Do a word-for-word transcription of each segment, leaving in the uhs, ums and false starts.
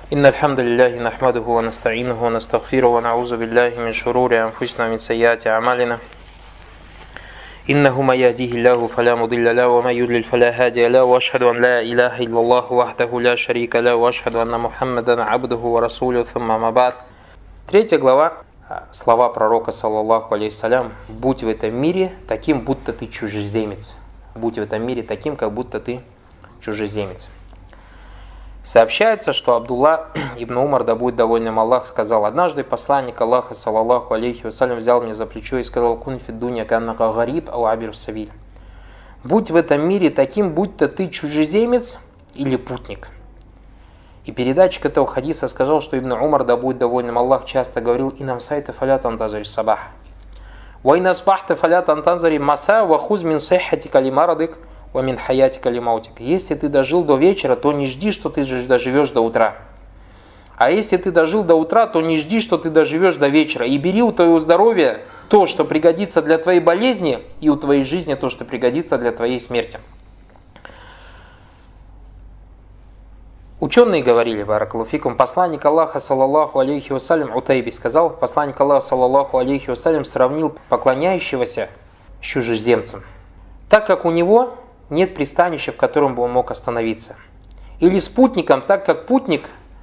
إن الحمد لله نحمده ونستعينه ونستغفره ونعوذ بالله من شرور أنفسنا ومن سيئات أعمالنا إنه من يهديه الله فلا مضل له ومن يضلل فلا هادي له وأشهد أن لا إله إلا الله وحده لا شريك له وأشهد أن محمدا عبده ورسوله ثم ما بعد. Третья глава. Слова пророка, саллаллаху алейхиссалям: будь в этом мире таким, будто ты чужеземец. Будь в этом мире таким, как будто ты чужеземец. Сообщается, что Абдулла ибн Умар, да будет доволен им Аллах, сказал: однажды посланник Аллаха, саллаллаху алейхи вассалям, взял меня за плечо и сказал: кун фид дунья каннака гариб ау абир сабиль. Будь в этом мире таким, будто ты чужеземец или путник. И передатчик этого хадиса сказал, что Ибн Умар, да будет доволен им Аллах, часто говорил: инам сайта фалят антазари сабах. Ва инас пахта фалят антазари маса ва хуз мин сиххати калимарадык ва мин хаяти калимаутик. Если ты дожил до вечера, то не жди, что ты доживешь до утра. А если ты дожил до утра, то не жди, что ты доживешь до вечера. И бери у твоего здоровья то, что пригодится для твоей болезни, и у твоей жизни то, что пригодится для твоей смерти. Ученые говорили, баракаллаху фикум, посланник Аллаха, саллаллаху алейхи вассалям, Утайби сказал, посланник Аллаха, саллаллаху алейхи вассалям, сравнил поклоняющегося с чужеземцем, так как у него нет пристанища, в котором бы он мог остановиться. Или спутником, так как путник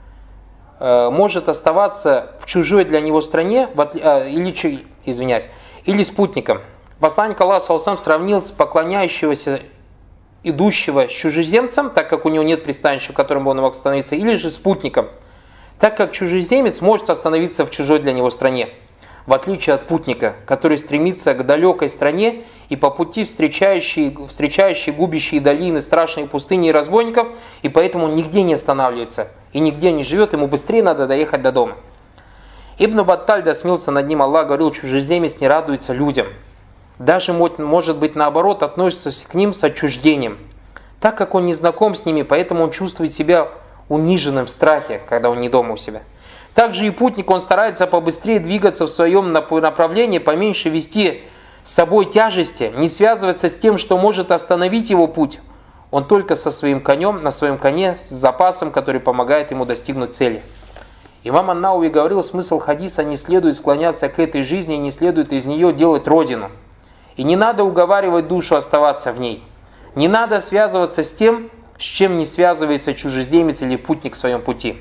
э, может оставаться в чужой для него стране, в отли... э, или, извиняюсь, или спутником. Посланник Аллаха, саллаллаху алейхи вассалям, сравнил с поклоняющегося идущего с чужеземцем, так как у него нет пристанища, в котором бы он мог остановиться, или же спутником, так как чужеземец может остановиться в чужой для него стране, в отличие от путника, который стремится к далекой стране и по пути встречающий, встречающий губящие долины, страшные пустыни и разбойников, и поэтому нигде не останавливается и нигде не живет, ему быстрее надо доехать до дома. Ибн Батталь, да смился над ним Аллах, говорил: чужеземец не радуется людям. Даже, может быть, наоборот, относится к ним с отчуждением, так как он не знаком с ними, поэтому он чувствует себя униженным в страхе, когда он не дома у себя. Также и путник, он старается побыстрее двигаться в своем направлении, поменьше вести с собой тяжести, не связываться с тем, что может остановить его путь. Он только со своим конем, на своем коне, с запасом, который помогает ему достигнуть цели. Имам ан-Науви говорил, смысл хадиса: не следует склоняться к этой жизни, не следует из нее делать родину. И не надо уговаривать душу оставаться в ней. Не надо связываться с тем, с чем не связывается чужеземец или путник в своем пути.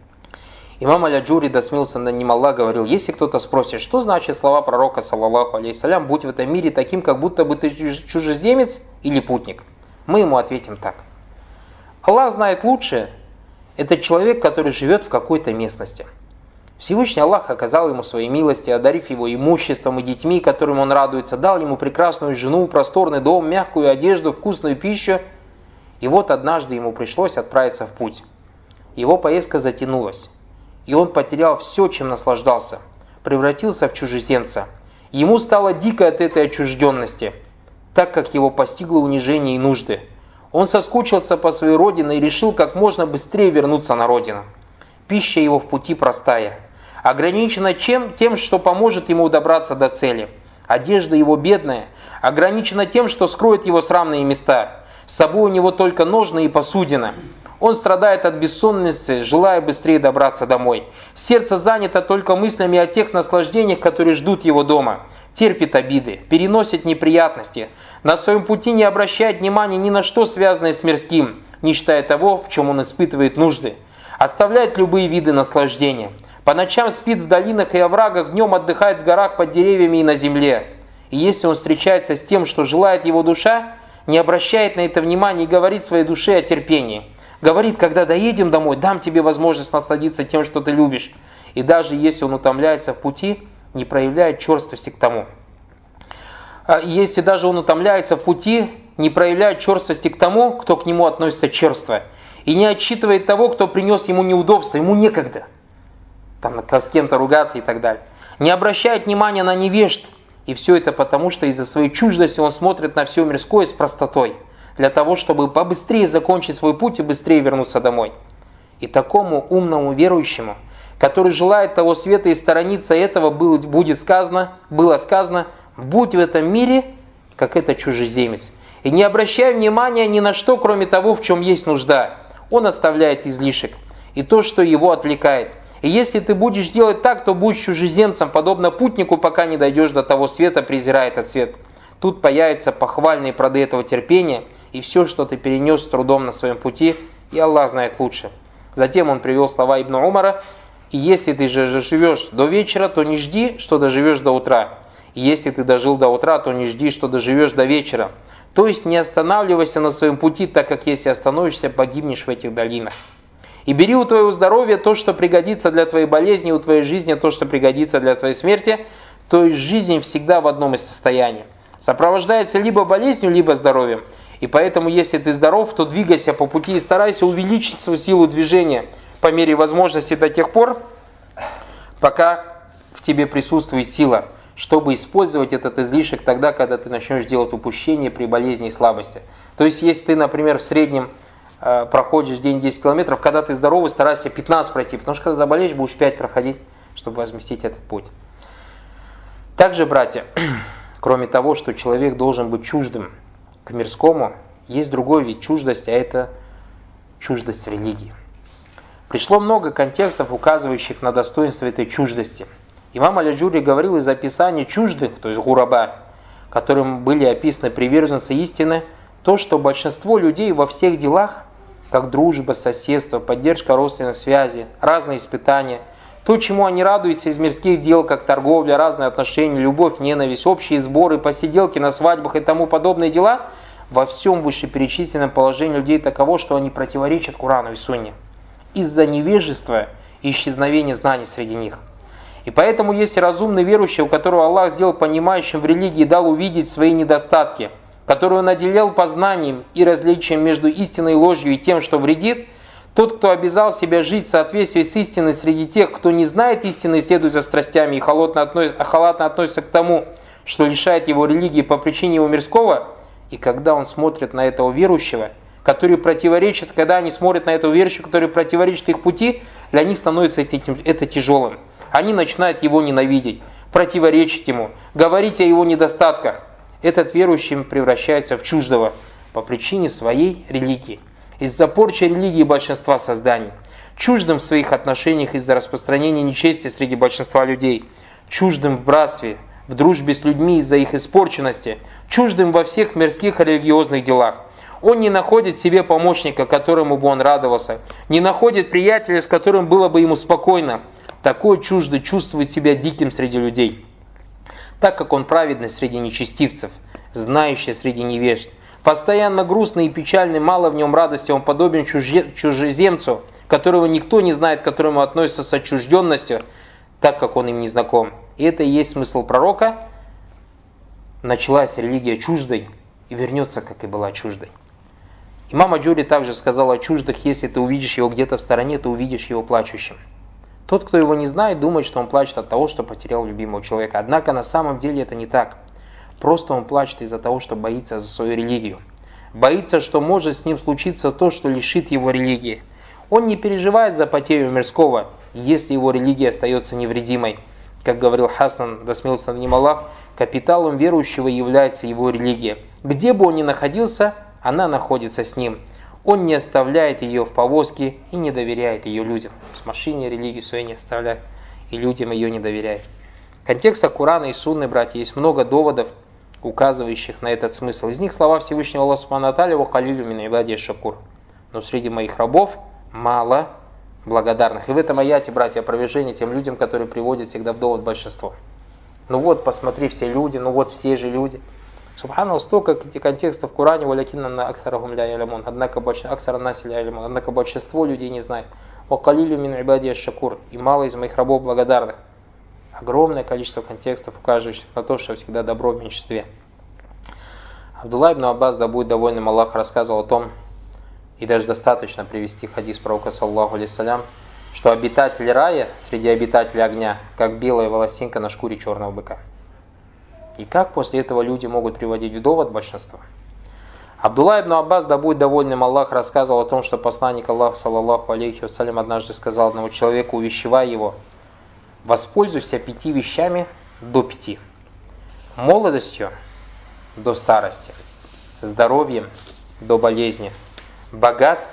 Имам Аль-Аджури, да смился над ним Аллах, говорил: если кто-то спросит, что значит слова пророка, саллаллаху алейхиссалям: будь в этом мире таким, как будто бы ты чужеземец или путник, мы ему ответим так: Аллах знает лучше. Это человек, который живет в какой-то местности. Всевышний Аллах оказал ему свои милости, одарив его имуществом и детьми, которым он радуется, дал ему прекрасную жену, просторный дом, мягкую одежду, вкусную пищу. И вот однажды ему пришлось отправиться в путь. Его поездка затянулась, и он потерял все, чем наслаждался, превратился в чужеземца. Ему стало дико от этой отчужденности, так как его постигло унижение и нужды. Он соскучился по своей родине и решил как можно быстрее вернуться на родину. Пища его в пути простая, ограничена чем? Тем, что поможет ему добраться до цели. Одежда его бедная, ограничена тем, что скроет его срамные места. С собой у него только ножны и посудина. Он страдает от бессонности, желая быстрее добраться домой. Сердце занято только мыслями о тех наслаждениях, которые ждут его дома. Терпит обиды, переносит неприятности. На своем пути не обращает внимания ни на что, связанное с мирским, не считая того, в чем он испытывает нужды. Оставляет любые виды наслаждения. По ночам спит в долинах и оврагах, днем отдыхает в горах под деревьями и на земле. И если он встречается с тем, что желает его душа, не обращает на это внимания и говорит своей душе о терпении. Говорит: когда доедем домой, дам тебе возможность насладиться тем, что ты любишь. И даже если он утомляется в пути, не проявляет черствости к тому. И если даже он утомляется в пути, не проявляет черствости к тому, кто к нему относится черство. И не отчитывает того, кто принес ему неудобства, ему некогда там, с кем-то ругаться и так далее. Не обращает внимания на невежд. И все это потому, что из-за своей чуждости он смотрит на все мирское с простотой, для того, чтобы побыстрее закончить свой путь и быстрее вернуться домой. И такому умному верующему, который желает того света и сторониться этого, будет сказано, было сказано: будь в этом мире, как это чужеземец. И не обращай внимания ни на что, кроме того, в чем есть нужда. Он оставляет излишек. и то, что его отвлекает. И если ты будешь делать так, то будешь чужеземцем, подобно путнику, пока не дойдешь до того света, презирая этот свет. Тут появятся похвальные плоды этого терпения, и все, что ты перенес с трудом на своем пути, и Аллах знает лучше. Затем он привел слова Ибн Умара: «И если ты же живешь до вечера, то не жди, что доживешь до утра. И если ты дожил до утра, то не жди, что доживешь до вечера. То есть не останавливайся на своем пути, так как если остановишься, погибнешь в этих долинах. И бери у твоего здоровья то, что пригодится для твоей болезни, у твоей жизни то, что пригодится для твоей смерти». То есть жизнь всегда в одном из состояний. Сопровождается либо болезнью, либо здоровьем. И поэтому, если ты здоров, то двигайся по пути и старайся увеличить свою силу движения по мере возможности до тех пор, пока в тебе присутствует сила, чтобы использовать этот излишек тогда, когда ты начнешь делать упущения при болезни и слабости. То есть, если ты, например, в среднем э, проходишь день десять километров, когда ты здоровый, старайся пятнадцать пройти, потому что когда заболеешь, будешь пять проходить, чтобы возместить этот путь. Также, братья, кроме того, что человек должен быть чуждым к мирскому, есть другой вид чуждости, а это чуждость религии. Пришло много контекстов, указывающих на достоинство этой чуждости. Имам Аль-Аджури говорил из описания чуждых, то есть гураба, которым были описаны приверженцы истины, то, что большинство людей во всех делах, как дружба, соседство, поддержка родственных связей, разные испытания, то, чему они радуются из мирских дел, как торговля, разные отношения, любовь, ненависть, общие сборы, посиделки на свадьбах и тому подобные дела, во всем вышеперечисленном положении людей таково, что они противоречат Корану и Сунне из-за невежества и исчезновения знаний среди них. И поэтому, если разумный верующий, у которого Аллах сделал понимающим в религии, дал увидеть свои недостатки, которые он наделял познанием и различием между истиной и ложью и тем, что вредит, тот, кто обязал себя жить в соответствии с истиной среди тех, кто не знает истины и следует за страстями и халатно относится, халатно относится к тому, что лишает его религии по причине его мирского, и когда он смотрит на этого верующего, который противоречит, когда они смотрят на этого верующего, который противоречит их пути, для них становится это, это тяжелым. Они начинают его ненавидеть, противоречить ему, говорить о его недостатках. Этот верующий превращается в чуждого по причине своей религии, из-за порчи религии большинства созданий, чуждым в своих отношениях из-за распространения нечестия среди большинства людей, чуждым в братстве, в дружбе с людьми из-за их испорченности, чуждым во всех мирских и религиозных делах. Он не находит себе помощника, которому бы он радовался, не находит приятеля, с которым было бы ему спокойно. Такой чуждый чувствует себя диким среди людей, так как он праведный среди нечестивцев, знающий среди невежд. Постоянно грустный и печальный, мало в нем радости, он подобен чуже, чужеземцу, которого никто не знает, к которому относится с отчужденностью, так как он им не знаком. И это и есть смысл пророка. Началась религия чуждой и вернется, как и была чуждой. Имам Аджури также сказал о чуждых: если ты увидишь его где-то в стороне, то увидишь его плачущим. Тот, кто его не знает, думает, что он плачет от того, что потерял любимого человека. Однако на самом деле это не так. Просто он плачет из-за того, что боится за свою религию. Боится, что может с ним случиться то, что лишит его религии. Он не переживает за потерю мирского, если его религия остается невредимой. Как говорил Хасан, да смилуется над ним Аллах, капиталом верующего является его религия. Где бы он ни находился, она находится с ним. Он не оставляет ее в повозке и не доверяет ее людям. В машине религию свою не оставляет и людям ее не доверяет. В контексте Корана и Сунны, братья, есть много доводов, указывающих на этот смысл. Из них слова Всевышнего Аллаха Субхану ва Тааля: «Ва калилю мин ибади шакур». Но среди моих рабов мало благодарных. И в этом аяте, братья, опровержение тем людям, которые приводят всегда в довод большинство. Ну вот, посмотри, все люди, ну вот все же люди. Субханаллах, столько контекстов в Коране: «Валякинна аксарахум ля ялямун». Однако однако большинство людей не знает. «Ва калилю мин ибади шакур». И мало из моих рабов благодарных. Огромное количество контекстов, указывающих на то, что всегда добро в меньшинстве. Абдулла ибн Аббас, да будет довольным Аллах, рассказывал о том, и даже достаточно привести хадис пророка, саллаллаху алейхиссалям, что обитатель рая среди обитателей огня, как белая волосинка на шкуре черного быка. И как после этого люди могут приводить в довод большинство? Абдулла ибн Аббас, да будет довольным Аллах, рассказывал о том, что посланник Аллаха, саллаллаху алейхи вассалям, однажды сказал одному человеку, увещевая его: воспользуйся пяти вещами до пяти. Молодостью до старости, здоровьем до болезни, богатством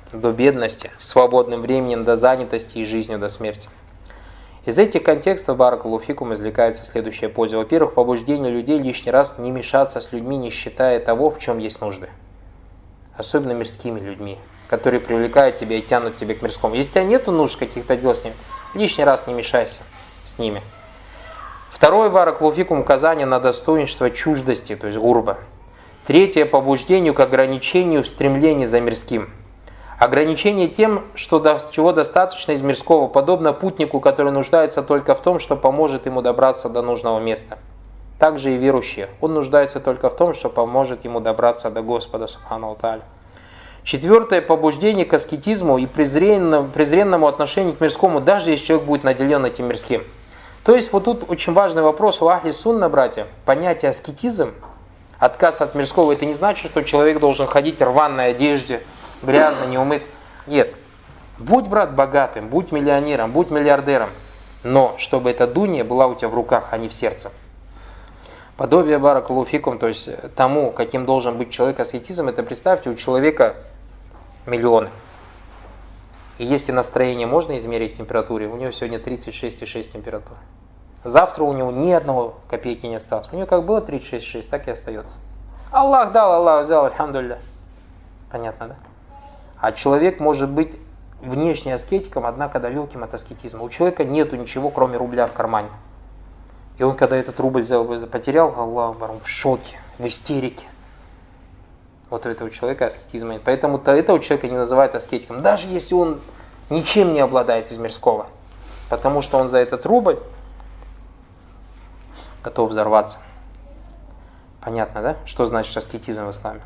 до бедности, свободным временем до занятости и жизнью до смерти. Из этих контекстов, баракаллаху фикум, извлекается следующая польза. Во-первых, побуждение людей лишний раз не мешаться с людьми, не считая того, в чем есть нужды. Особенно мирскими людьми, которые привлекают тебя и тянут тебя к мирскому. Если у тебя нету нужд каких-то дел с ними, лишний раз не мешайся с ними. Второе, баракаллаху фикум, указание на достоинство чуждости, то есть гурба. Третье, побуждению к ограничению в стремлении за мирским. Ограничение тем, что до, чего достаточно из мирского, подобно путнику, который нуждается только в том, что поможет ему добраться до нужного места. Также и верующие. Он нуждается только в том, что поможет ему добраться до Господа Субхану ва Тааля. Четвертое, побуждение к аскетизму и презренному, презренному отношению к мирскому, даже если человек будет наделен этим мирским. То есть вот тут очень важный вопрос у ахли сунна, братья. Понятие аскетизм, отказ от мирского, это не значит, что человек должен ходить в рваной одежде, грязно, не умыт. Нет. Будь, брат, богатым, будь миллионером, будь миллиардером, но чтобы эта дуния была у тебя в руках, а не в сердце. Подобие баракаллаху фикум, то есть тому, каким должен быть человек аскетизм, это представьте, у человека миллионы. И если настроение можно измерить температурой, у него сегодня тридцать шесть и шесть температура. Завтра у него ни одного копейки не осталось. У него как было тридцать шесть и шесть, так и остается. Аллах дал, Аллах взял, альхамдулилля. Понятно, да? А человек может быть внешне аскетиком, однако далеким от аскетизма. У человека нету ничего, кроме рубля в кармане. И он, когда этот рубль взял, потерял, Аллах, он в шоке, в истерике. Вот у этого человека аскетизма нет. Поэтому -то этого человека не называют аскетиком, даже если он ничем не обладает из мирского. Потому что он за этот рубль готов взорваться. Понятно, да? Что значит аскетизм в исламе?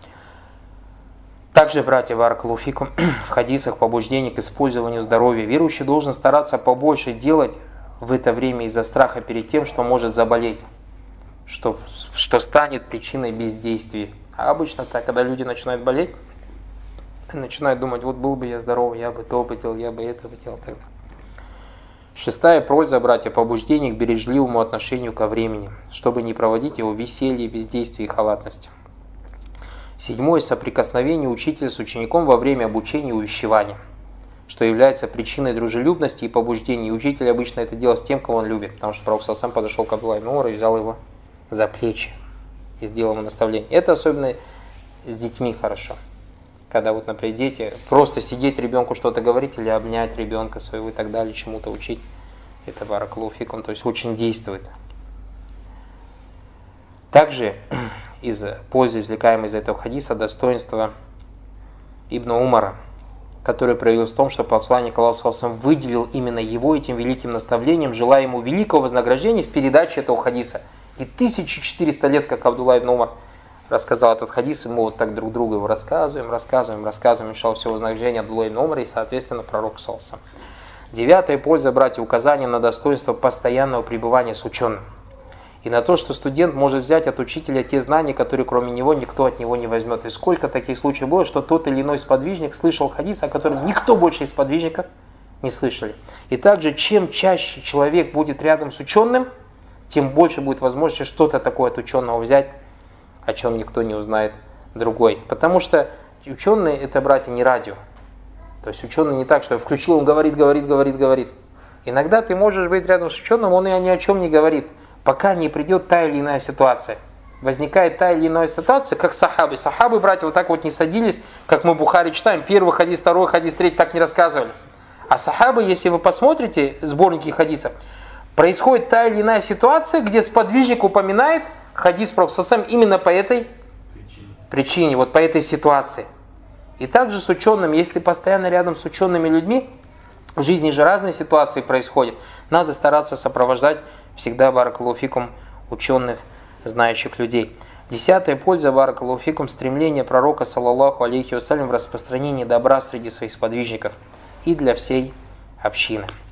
Также, братья, баракаллаху фикум, в хадисах побуждение к использованию здоровья. Верующий должен стараться побольше делать в это время из-за страха перед тем, что может заболеть, что, что станет причиной бездействия. А обычно так, когда люди начинают болеть, начинают думать, вот был бы я здоров, я бы то бы делал, я бы это бы делал, тогда. Шестая польза, братья, побуждение к бережливому отношению ко времени, чтобы не проводить его в веселье, бездействии и халатности. Седьмое, соприкосновение учителя с учеником во время обучения и увещевания, что является причиной дружелюбности и побуждения. И учитель обычно это делал с тем, кого он любит, потому что пророк сам подошел к Абдуллаху ибн Умару и взял его за плечи и сделал ему наставление. Это особенно с детьми хорошо. Когда вот, например, дети, просто сидеть ребенку что-то говорить или обнять ребенка своего и так далее, чему-то учить, это баракаллаху фикум, то есть очень действует. Также из пользы, извлекаемой из этого хадиса, достоинство Ибн Умара, который проявился в том, что посланник Аллаха выделил именно его этим великим наставлением, желая ему великого вознаграждения в передаче этого хадиса. И тысяча четыреста лет, как Абдуллах ибн Умар рассказал этот хадис, и мы вот так друг другу его рассказываем, рассказываем, рассказываем, иншаллах, все вознаграждение Абдуллаха ибн Умара и, соответственно, пророк саллаллаху алейхи ва саллям. Девятая польза, братья, указание на достоинство постоянного пребывания с ученым. И на то, что студент может взять от учителя те знания, которые кроме него никто от него не возьмет. И сколько таких случаев было, что тот или иной сподвижник слышал хадис, о котором никто больше из сподвижников не слышали. И также, чем чаще человек будет рядом с ученым, тем больше будет возможность что-то такое от ученого взять, о чем никто не узнает другой. Потому что ученые, это, братья, не радио. То есть ученый не так, что включил, он говорит, говорит, говорит, говорит. Иногда ты можешь быть рядом с ученым, он и ни о чем не говорит, пока не придет та или иная ситуация. Возникает та или иная ситуация, как сахабы. Сахабы, братья, вот так вот не садились, как мы в Бухари читаем, первый хадис, второй хадис, третий, так не рассказывали. А сахабы, если вы посмотрите сборники хадисов, происходит та или иная ситуация, где сподвижник упоминает хадис пророка саллаллаху алейхи ва саллям именно по этой причине. причине, вот по этой ситуации. И также с ученым, если постоянно рядом с учеными людьми, в жизни же разные ситуации происходят, надо стараться сопровождать всегда, баракаллаху фикум, ученых, знающих людей. Десятая польза, баракаллаху фикум, стремление пророка, саллаллаху алейхи ва саллям, в распространении добра среди своих сподвижников и для всей общины.